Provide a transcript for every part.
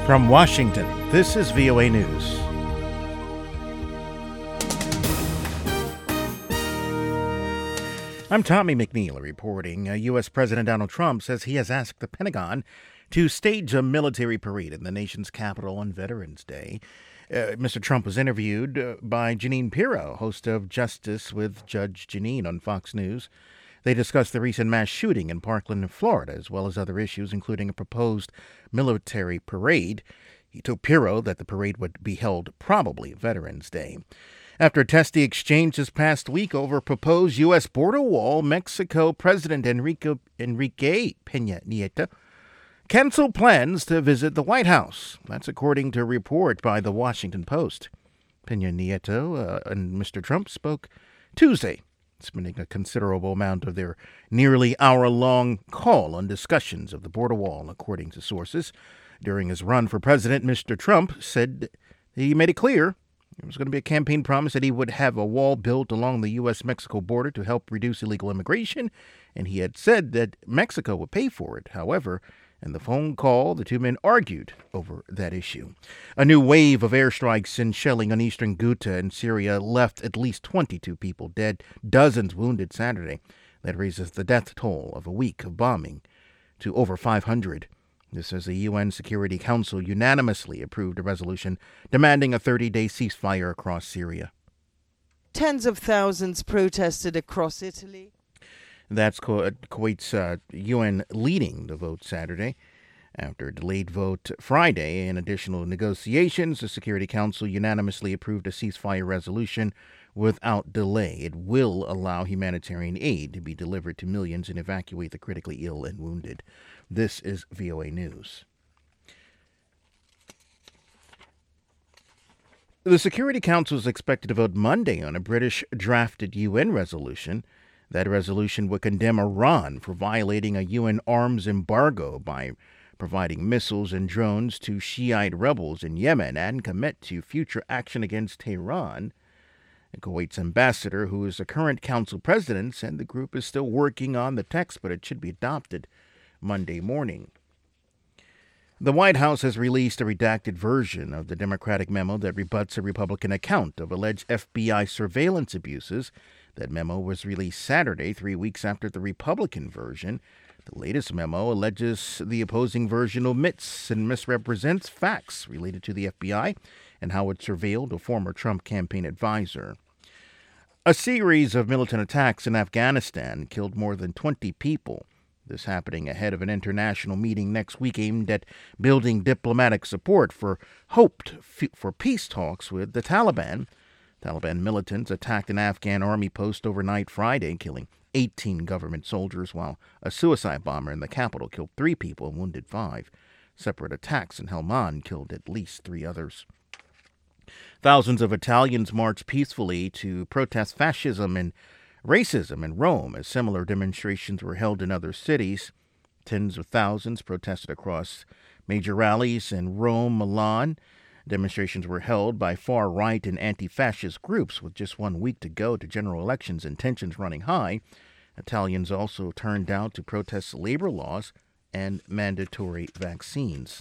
From Washington, this is VOA News. I'm Tommy McNeil reporting. U.S. President Donald Trump says he has asked the Pentagon to stage a military parade in the nation's capital on Veterans Day. Mr. Trump was interviewed by Jeanine Pirro, host of Justice with Judge Jeanine on Fox News. They discussed the recent mass shooting in Parkland, Florida, as well as other issues, including a proposed military parade. He told Pirro that the parade would be held probably Veterans Day. After a testy exchange this past week over a proposed U.S. border wall, Mexico President Enrique Peña Nieto canceled plans to visit the White House. That's according to a report by the Washington Post. Peña Nieto and Mr. Trump spoke Tuesday, spending a considerable amount of their nearly hour-long call on discussions of the border wall, according to sources. During his run for president, Mr. Trump said he made it clear there was going to be a campaign promise that he would have a wall built along the U.S.-Mexico border to help reduce illegal immigration, and he had said that Mexico would pay for it. However, in the phone call, the two men argued over that issue. A new wave of airstrikes and shelling on eastern Ghouta in Syria left at least 22 people dead, dozens wounded Saturday. That raises the death toll of a week of bombing to over 500. This as the UN Security Council unanimously approved a resolution demanding a 30-day ceasefire across Syria. Tens of thousands protested across Italy. That's Kuwait's UN leading the vote Saturday. After a delayed vote Friday and additional negotiations, the Security Council unanimously approved a ceasefire resolution without delay. It will allow humanitarian aid to be delivered to millions and evacuate the critically ill and wounded. This is VOA News. The Security Council is expected to vote Monday on a British-drafted UN resolution. That resolution would condemn Iran for violating a UN arms embargo by providing missiles and drones to Shiite rebels in Yemen and commit to future action against Tehran. Kuwait's ambassador, who is the current council president, said the group is still working on the text, but it should be adopted Monday morning. The White House has released a redacted version of the Democratic memo that rebuts a Republican account of alleged FBI surveillance abuses. That memo was released Saturday, 3 weeks after the Republican version. The latest memo alleges the opposing version omits and misrepresents facts related to the FBI and how it surveilled a former Trump campaign advisor. A series of militant attacks in Afghanistan killed more than 20 people. This happening ahead of an international meeting next week aimed at building diplomatic support for peace talks with the Taliban. Taliban militants attacked an Afghan army post overnight Friday, killing 18 government soldiers, while a suicide bomber in the capital killed 3 people and wounded 5. Separate attacks in Helmand killed at least 3 others. Thousands of Italians marched peacefully to protest fascism and racism in Rome, as similar demonstrations were held in other cities. Tens of thousands protested across major rallies in Rome, Milan. Demonstrations were held by far-right and anti-fascist groups with just 1 week to go to general elections and tensions running high. Italians also turned out to protest labor laws and mandatory vaccines.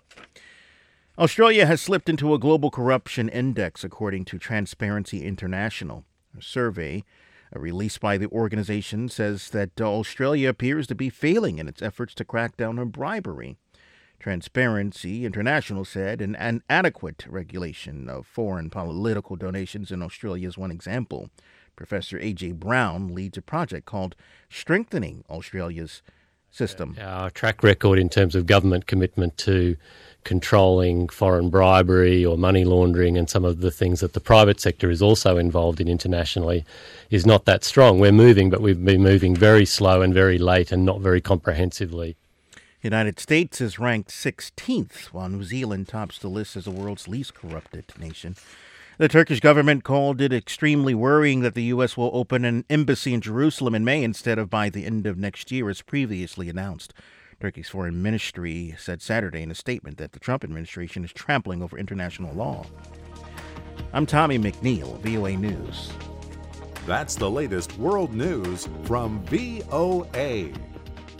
Australia has slipped into a global corruption index, according to Transparency International. A survey released by the organization says that Australia appears to be failing in its efforts to crack down on bribery. Transparency International said an inadequate regulation of foreign political donations in Australia is one example. Professor A.J. Brown leads a project called Strengthening Australia's System. Our track record in terms of government commitment to controlling foreign bribery or money laundering and some of the things that the private sector is also involved in internationally is not that strong. We're moving, but we've been moving very slow and very late and not very comprehensively. The United States is ranked 16th, while New Zealand tops the list as the world's least corrupted nation. The Turkish government called it extremely worrying that the U.S. will open an embassy in Jerusalem in May instead of by the end of next year, as previously announced. Turkey's foreign ministry said Saturday in a statement that the Trump administration is trampling over international law. I'm Tommy McNeil, VOA News. That's the latest world news from VOA.